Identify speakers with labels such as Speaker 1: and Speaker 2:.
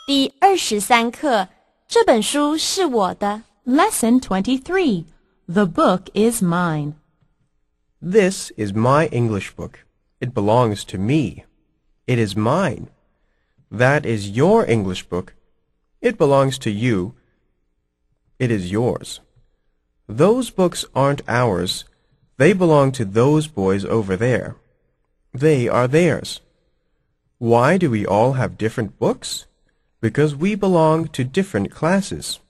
Speaker 1: 第23课，这本书是我的。
Speaker 2: Lesson 23. The book is mine.
Speaker 3: This is my English book. It belongs to me. It is mine. That is your English book. It belongs to you. It is yours. Those books aren't ours. They belong to those boys over there. They are theirs. Why do we all have different books? Because we belong to different classes.